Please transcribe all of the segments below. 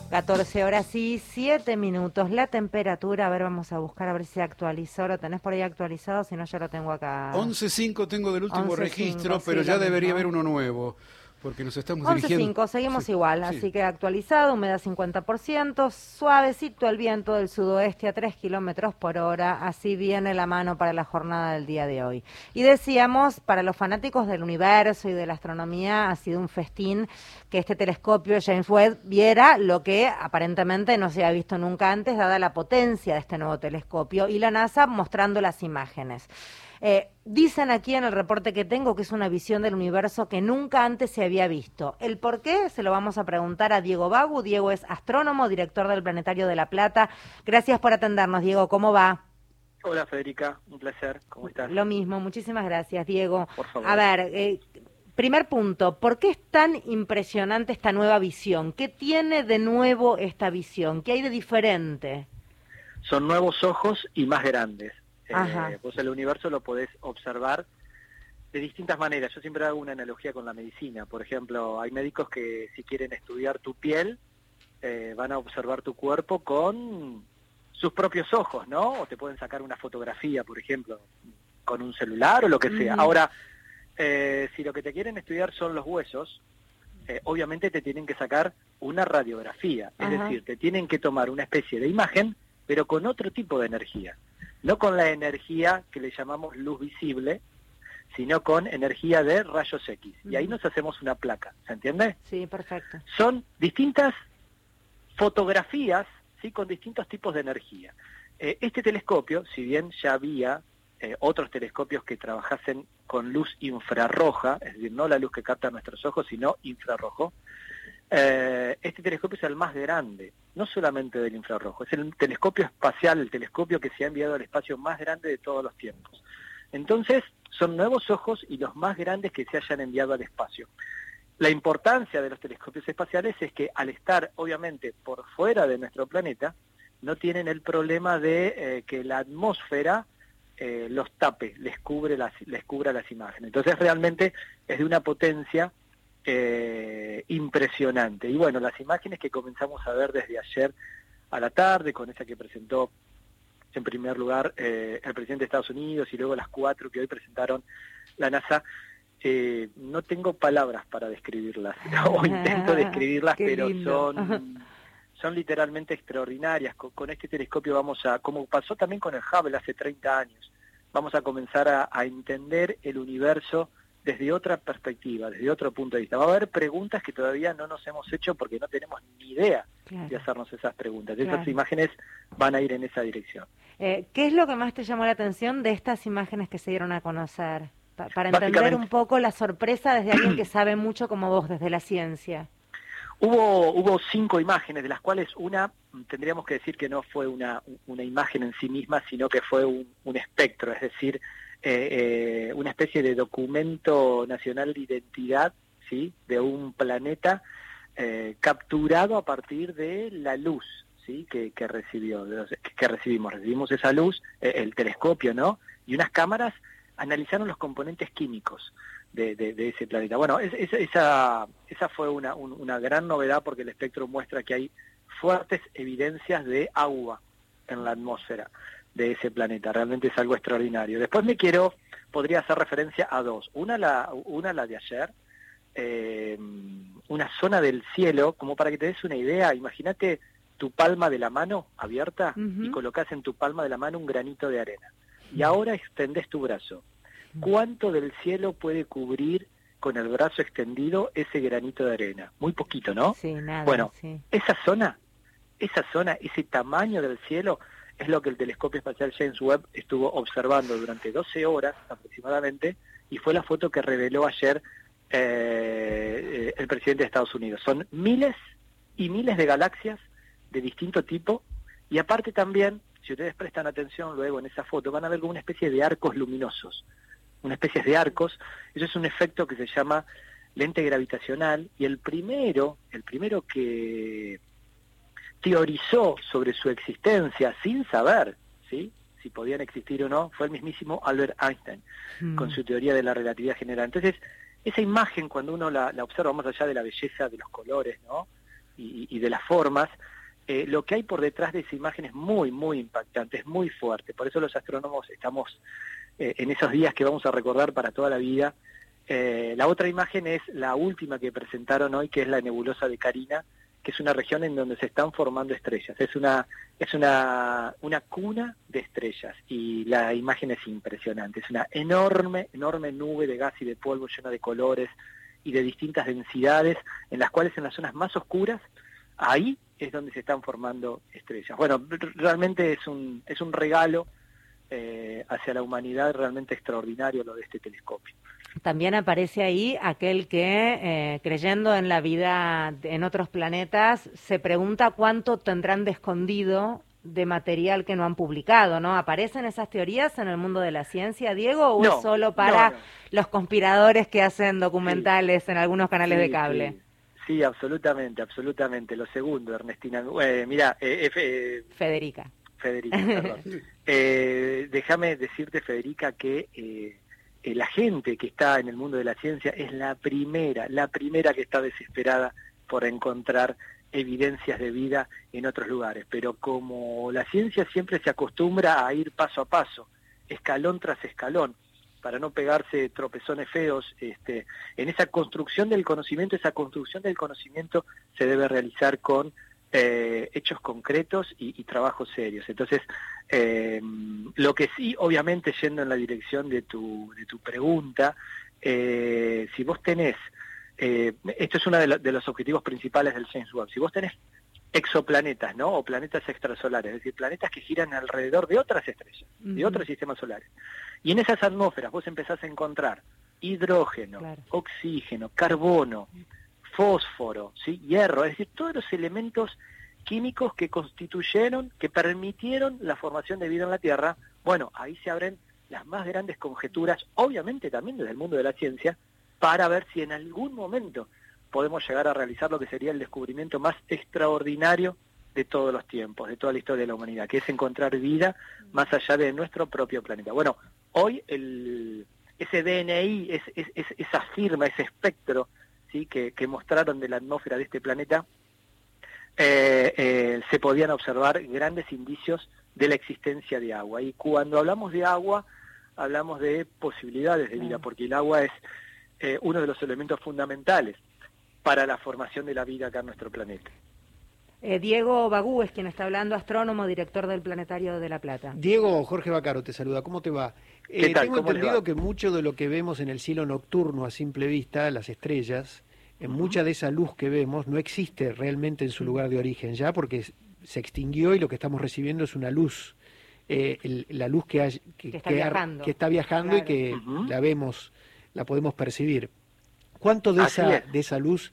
14 horas y 7 minutos. La temperatura, a ver, vamos a buscar a ver si actualizó. ¿Lo tenés por ahí actualizado? Si no, yo lo tengo acá. 11.5 tengo del último 11.5, registro, sí, pero lo ya debería mismo. haber uno nuevo, porque nos estamos dirigiendo. 11.5, seguimos Sí, igual, sí. así que actualizado, humedad 50%, suavecito el viento del sudoeste a 3 kilómetros por hora, así viene la mano para la jornada del día de hoy. Y decíamos, para los fanáticos del universo y de la astronomía, ha sido un festín que este telescopio James Webb viera lo que aparentemente no se había visto nunca antes, dada la potencia de este nuevo telescopio, y la NASA mostrando las imágenes. Dicen aquí en el reporte que tengo que es una visión del universo que nunca antes se había visto. El por qué se lo vamos a preguntar a Diego Bagu. Diego es astrónomo, director del Planetario de La Plata. Gracias por atendernos, Diego. ¿Cómo va? Hola Federica, un placer, ¿cómo estás? Lo mismo, muchísimas gracias, Diego. Por A favor. ver, primer punto, ¿por qué es tan impresionante esta nueva visión? ¿Qué tiene de nuevo esta visión? ¿Qué hay de diferente? Son nuevos ojos y más grandes. Ajá. Vos el universo lo podés observar de distintas maneras. Yo siempre hago una analogía con la medicina. Por ejemplo, hay médicos que si quieren estudiar tu piel, van a observar tu cuerpo con sus propios ojos, ¿no? O te pueden sacar una fotografía, por ejemplo, con un celular o lo que sea. Ahora, si lo que te quieren estudiar son los huesos, obviamente te tienen que sacar una radiografía. Es decir, te tienen que tomar una especie de imagen, pero con otro tipo de energía. No con la energía que le llamamos luz visible, sino con energía de rayos X. Y ahí nos hacemos una placa, ¿se entiende? Sí, perfecto. Son distintas fotografías, ¿sí? Con distintos tipos de energía. Este telescopio, si bien ya había otros telescopios que trabajasen con luz infrarroja, es decir, no la luz que captan nuestros ojos, sino infrarrojo, este telescopio es el más grande, no solamente del infrarrojo, es el telescopio espacial, el telescopio que se ha enviado al espacio más grande de todos los tiempos. Entonces, son nuevos ojos y los más grandes que se hayan enviado al espacio. La importancia de los telescopios espaciales es que al estar, obviamente, por fuera de nuestro planeta, no tienen el problema de que la atmósfera los tape, les cubra las imágenes. Entonces, realmente es de una potencia impresionante. Y bueno, las imágenes que comenzamos a ver desde ayer a la tarde, con esa que presentó en primer lugar el presidente de Estados Unidos y luego las 4 que hoy presentaron la NASA, no tengo palabras para describirlas, o intento describirlas, pero son literalmente extraordinarias. Con este telescopio vamos a, como pasó también con el Hubble hace 30 años, vamos a comenzar a entender el universo desde otra perspectiva, desde otro punto de vista. Va a haber preguntas que todavía no nos hemos hecho porque no tenemos ni idea de hacernos esas preguntas. Esas imágenes van a ir en esa dirección. ¿Qué es lo que más te llamó la atención de estas imágenes que se dieron a conocer? Para entender un poco la sorpresa desde alguien que sabe mucho como vos, desde la ciencia. Hubo 5 imágenes, de las cuales una, tendríamos que decir que no fue una imagen en sí misma, sino que fue un espectro, es decir, una especie de documento nacional de identidad, ¿sí?, de un planeta capturado a partir de la luz, ¿sí?, que recibimos esa luz, el telescopio, ¿no?, y unas cámaras analizaron los componentes químicos de ese planeta. Bueno, esa fue una gran novedad, porque el espectro muestra que hay fuertes evidencias de agua en la atmósfera de ese planeta. Realmente es algo extraordinario. Después podría hacer referencia a 2. Una la de ayer, una zona del cielo, como para que te des una idea. Imagínate tu palma de la mano abierta y colocas en tu palma de la mano un granito de arena. Y ahora extendés tu brazo. ¿Cuánto del cielo puede cubrir con el brazo extendido ese granito de arena? Muy poquito, ¿no? Sí, nada. Bueno, sí. esa zona, ese tamaño del cielo, es lo que el telescopio espacial James Webb estuvo observando durante 12 horas aproximadamente, y fue la foto que reveló ayer el presidente de Estados Unidos. Son miles y miles de galaxias de distinto tipo, y aparte también, si ustedes prestan atención luego en esa foto, van a ver como una especie de arcos luminosos, eso es un efecto que se llama lente gravitacional, y el primero que teorizó sobre su existencia sin saber, ¿sí?, si podían existir o no, fue el mismísimo Albert Einstein, con su teoría de la relatividad general. Entonces, esa imagen, cuando uno la observa más allá de la belleza de los colores, ¿no?, y de las formas, lo que hay por detrás de esa imagen es muy, muy impactante, es muy fuerte. Por eso los astrónomos estamos en esos días que vamos a recordar para toda la vida. La otra imagen es la última que presentaron hoy, que es la nebulosa de Carina, que es una región en donde se están formando estrellas. Es una cuna de estrellas, y la imagen es impresionante. Es una enorme, enorme nube de gas y de polvo llena de colores y de distintas densidades, en las cuales en las zonas más oscuras, ahí es donde se están formando estrellas. Bueno, realmente es un regalo hacia la humanidad realmente extraordinario lo de este telescopio. También aparece ahí aquel que, creyendo en la vida en otros planetas, se pregunta cuánto tendrán de escondido de material que no han publicado, ¿no? ¿Aparecen esas teorías en el mundo de la ciencia, Diego, o es solo para los conspiradores que hacen documentales en algunos canales de cable? Sí, absolutamente, absolutamente. Lo segundo, Ernestina. Federica, perdón. Déjame decirte, Federica, que la gente que está en el mundo de la ciencia es la primera que está desesperada por encontrar evidencias de vida en otros lugares. Pero como la ciencia siempre se acostumbra a ir paso a paso, escalón tras escalón, para no pegarse tropezones feos, en esa construcción del conocimiento, se debe realizar con hechos concretos y trabajos serios. Entonces, lo que sí, obviamente, yendo en la dirección de tu pregunta, si vos tenés, esto es uno de los objetivos principales del James Webb, si vos tenés exoplanetas, ¿no? O planetas extrasolares, es decir, planetas que giran alrededor de otras estrellas, de otros sistemas solares, y en esas atmósferas vos empezás a encontrar hidrógeno, oxígeno, carbono, fósforo, ¿sí? Hierro, es decir, todos los elementos químicos que permitieron la formación de vida en la Tierra. Bueno, ahí se abren las más grandes conjeturas, obviamente también desde el mundo de la ciencia, para ver si en algún momento podemos llegar a realizar lo que sería el descubrimiento más extraordinario de todos los tiempos, de toda la historia de la humanidad, que es encontrar vida más allá de nuestro propio planeta. Bueno, hoy ese DNI, esa firma, ese espectro, ¿sí? que mostraron de la atmósfera de este planeta, se podían observar grandes indicios de la existencia de agua. Y cuando hablamos de agua, hablamos de posibilidades de vida, porque el agua es uno de los elementos fundamentales para la formación de la vida acá en nuestro planeta. Diego Bagú es quien está hablando, astrónomo, director del Planetario de La Plata. Diego, Jorge Bacaro te saluda, ¿cómo te va? ¿Qué tal? Tengo entendido que mucho de lo que vemos en el cielo nocturno a simple vista, las estrellas, mucha de esa luz que vemos no existe realmente en su lugar de origen ya, porque se extinguió y lo que estamos recibiendo es una luz, la luz que está viajando, claro, y que la vemos, la podemos percibir. ¿Cuánto de esa luz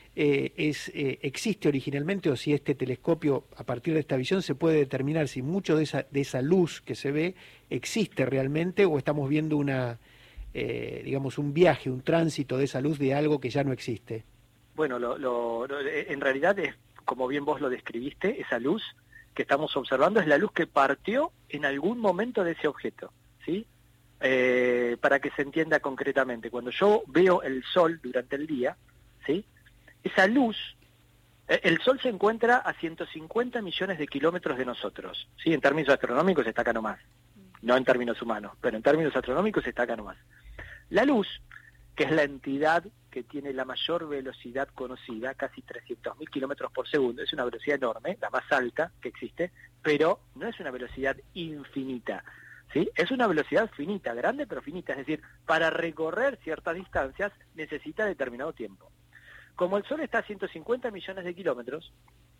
existe originalmente, o si este telescopio, a partir de esta visión, se puede determinar si mucho de esa luz que se ve existe realmente, o estamos viendo digamos, un viaje, un tránsito de esa luz de algo que ya no existe? Bueno, en realidad es, como bien vos lo describiste, esa luz que estamos observando es la luz que partió en algún momento de ese objeto, ¿sí? Para que se entienda concretamente, cuando yo veo el Sol durante el día, ¿sí? Esa luz, el Sol se encuentra a 150 millones de kilómetros de nosotros, ¿sí? En términos astronómicos está acá nomás, no en términos humanos, pero en términos astronómicos está acá nomás. La luz, que es la entidad que tiene la mayor velocidad conocida, casi 300.000 kilómetros por segundo, es una velocidad enorme, la más alta que existe, pero no es una velocidad infinita, ¿sí? Es una velocidad finita, grande pero finita, es decir, para recorrer ciertas distancias necesita determinado tiempo. Como el Sol está a 150 millones de kilómetros,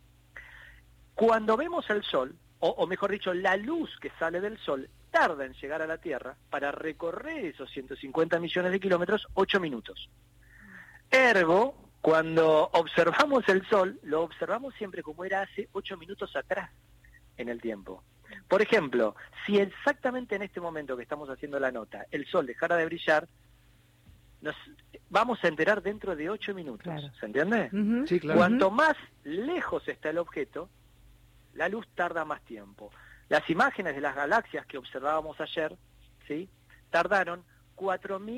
cuando vemos el Sol, o mejor dicho, la luz que sale del Sol tarda en llegar a la Tierra para recorrer esos 150 millones de kilómetros 8 minutos. Ergo, cuando observamos el Sol, lo observamos siempre como era hace 8 minutos atrás en el tiempo. Por ejemplo, si exactamente en este momento que estamos haciendo la nota, el Sol dejara de brillar, nos vamos a enterar dentro de 8 minutos, claro. ¿Se entiende? Sí, claro. Cuanto más lejos está el objeto, la luz tarda más tiempo. Las imágenes de las galaxias que observábamos ayer, ¿sí? Tardaron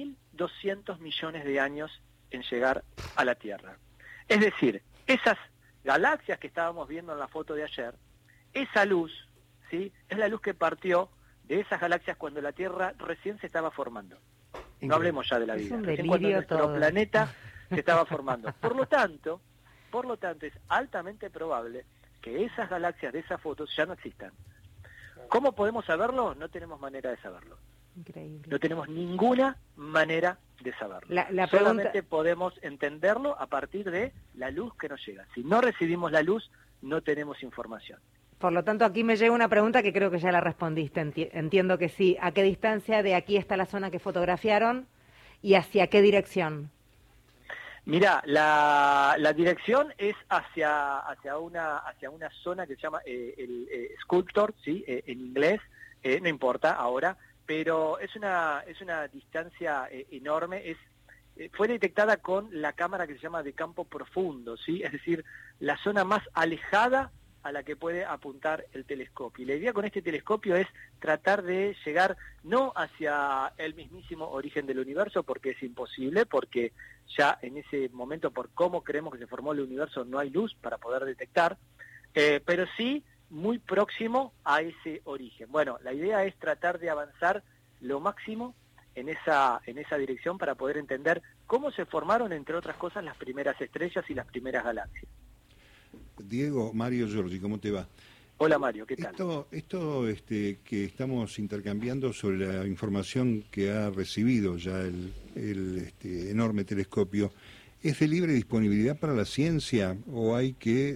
4.200 millones de años en llegar a la Tierra. Es decir, esas galaxias que estábamos viendo en la foto de ayer, esa luz, ¿sí?, es la luz que partió de esas galaxias cuando la Tierra recién se estaba formando. No hablemos ya de la vida, recién cuando nuestro planeta se estaba formando. Por lo tanto, es altamente probable que esas galaxias de esas fotos ya no existan. ¿Cómo podemos saberlo? No tenemos manera de saberlo. Increíble. No tenemos ninguna manera de saberlo. pregunta... Solamente podemos entenderlo a partir de la luz que nos llega. Si no recibimos la luz, no tenemos información. Por lo tanto, aquí me llega una pregunta que creo que ya la respondiste. Entiendo que sí. ¿A qué distancia de aquí está la zona que fotografiaron y hacia qué dirección? Mira, la dirección es hacia una zona que se llama el Sculptor, ¿sí?, en inglés, no importa ahora, pero es una distancia enorme. Fue detectada con la cámara que se llama de campo profundo, ¿sí?, es decir, la zona más alejada a la que puede apuntar el telescopio. Y la idea con este telescopio es tratar de llegar no hacia el mismísimo origen del universo, porque es imposible, porque ya en ese momento, por cómo creemos que se formó el universo, no hay luz para poder detectar, pero sí muy próximo a ese origen. Bueno, la idea es tratar de avanzar lo máximo en esa dirección para poder entender cómo se formaron, entre otras cosas, las primeras estrellas y las primeras galaxias. Diego, Mario Giorgi, ¿cómo te va? Hola Mario, ¿qué tal? Esto que estamos intercambiando sobre la información que ha recibido ya el enorme telescopio, ¿es de libre disponibilidad para la ciencia o hay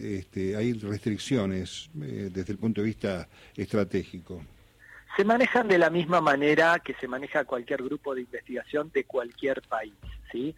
restricciones desde el punto de vista estratégico? Se manejan de la misma manera que se maneja cualquier grupo de investigación de cualquier país, ¿sí?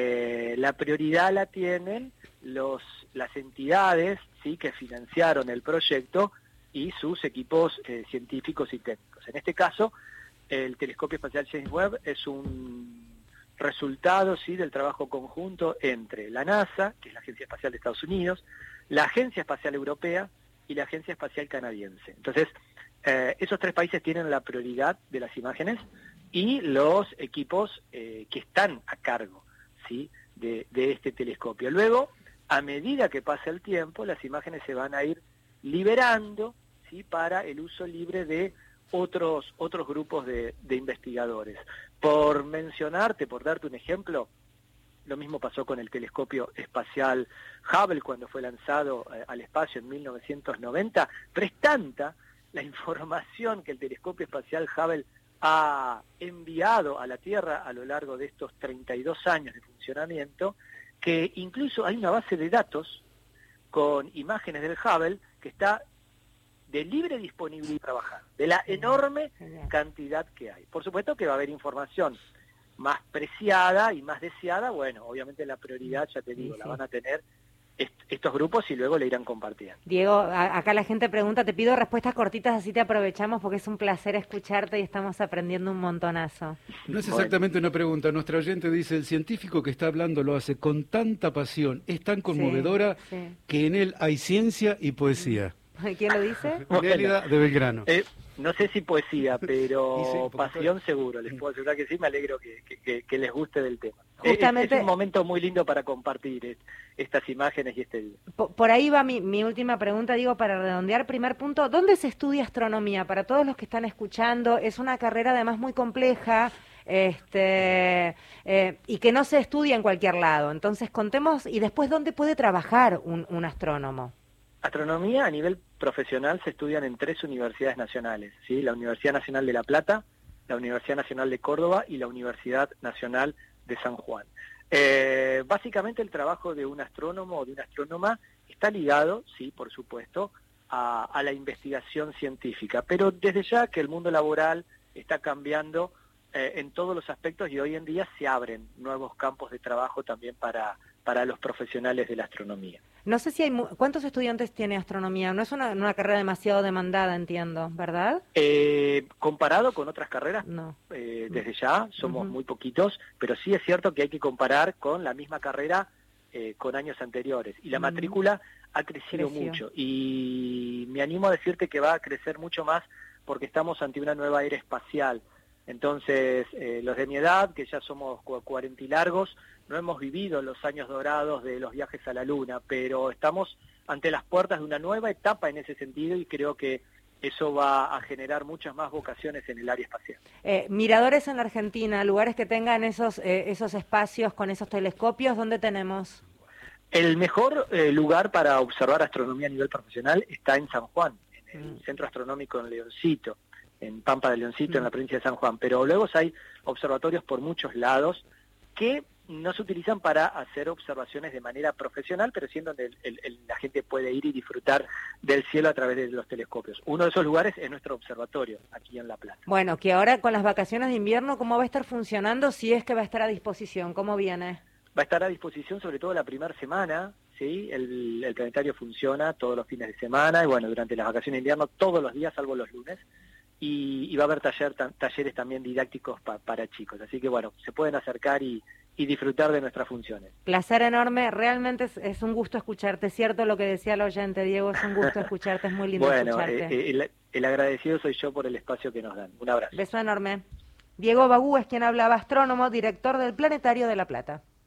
La prioridad la tienen las entidades, ¿sí?, que financiaron el proyecto y sus equipos científicos y técnicos. En este caso, el Telescopio Espacial James Webb es un resultado, ¿sí?, del trabajo conjunto entre la NASA, que es la Agencia Espacial de Estados Unidos, la Agencia Espacial Europea y la Agencia Espacial Canadiense. Entonces, esos tres países tienen la prioridad de las imágenes y los equipos que están a cargo, ¿sí?, de este telescopio. Luego, a medida que pasa el tiempo, las imágenes se van a ir liberando, ¿sí?, para el uso libre de otros grupos de investigadores. Por darte un ejemplo, lo mismo pasó con el telescopio espacial Hubble cuando fue lanzado al espacio en 1990, pero es tanta la información que el telescopio espacial Hubble ha enviado a la Tierra a lo largo de estos 32 años de funcionamiento, que incluso hay una base de datos con imágenes del Hubble que está de libre disponibilidad para trabajar, de la enorme cantidad que hay. Por supuesto que va a haber información más preciada y más deseada, bueno, obviamente la prioridad, ya te digo, la van a tener estos grupos y luego le irán compartiendo. Diego, acá la gente pregunta, te pido respuestas cortitas, así te aprovechamos porque es un placer escucharte y estamos aprendiendo un montonazo. No es exactamente una pregunta, nuestra oyente dice, el científico que está hablando lo hace con tanta pasión, es tan conmovedora que en él hay ciencia y poesía. ¿Quién lo dice? Lélida de Belgrano. No sé si poesía, pero pasión seguro, les puedo asegurar que sí, me alegro que les guste del tema. Justamente, es un momento muy lindo para compartir estas imágenes y este día. Por ahí va mi última pregunta, digo, para redondear. Primer punto, ¿dónde se estudia astronomía? Para todos los que están escuchando, es una carrera además muy compleja, y que no se estudia en cualquier lado. Entonces, contemos, y después, ¿dónde puede trabajar un astrónomo? Astronomía a nivel profesional se estudian en 3 universidades nacionales, ¿sí? La Universidad Nacional de La Plata, la Universidad Nacional de Córdoba y la Universidad Nacional de San Juan. Básicamente el trabajo de un astrónomo o de una astrónoma está ligado, sí, por supuesto, a la investigación científica, pero desde ya que el mundo laboral está cambiando en todos los aspectos y hoy en día se abren nuevos campos de trabajo también para los profesionales de la astronomía. No sé si hay... ¿Cuántos estudiantes tiene astronomía? No es una carrera demasiado demandada, entiendo, ¿verdad? Comparado con otras carreras, no. Desde ya somos muy poquitos, pero sí es cierto que hay que comparar con la misma carrera con años anteriores. Y la matrícula ha crecido mucho. Y me animo a decirte que va a crecer mucho más porque estamos ante una nueva era espacial. Entonces, los de mi edad, que ya somos 40 y largos, no hemos vivido los años dorados de los viajes a la Luna, pero estamos ante las puertas de una nueva etapa en ese sentido y creo que eso va a generar muchas más vocaciones en el área espacial. Miradores en la Argentina, lugares que tengan esos espacios con esos telescopios, ¿dónde tenemos? El mejor lugar para observar astronomía a nivel profesional está en San Juan, en el Centro Astronómico en Leoncito, en Pampa de Leoncito, en la provincia de San Juan, pero luego hay observatorios por muchos lados que no se utilizan para hacer observaciones de manera profesional, pero sí en donde la gente puede ir y disfrutar del cielo a través de los telescopios. Uno de esos lugares es nuestro observatorio, aquí en La Plata. Bueno, que ahora con las vacaciones de invierno, ¿cómo va a estar funcionando? Si es que va a estar a disposición, ¿cómo viene? Va a estar a disposición sobre todo la primera semana, ¿sí? El planetario funciona todos los fines de semana, y bueno, durante las vacaciones de invierno todos los días, salvo los lunes, y va a haber talleres también didácticos para chicos. Así que bueno, se pueden acercar y disfrutar de nuestras funciones. Placer enorme, realmente es un gusto escucharte, cierto lo que decía el oyente, Diego, es un gusto escucharte, es muy lindo escucharte. Bueno, el agradecido soy yo por el espacio que nos dan. Un abrazo. Beso enorme. Diego Bagú es quien hablaba, astrónomo, director del Planetario de La Plata.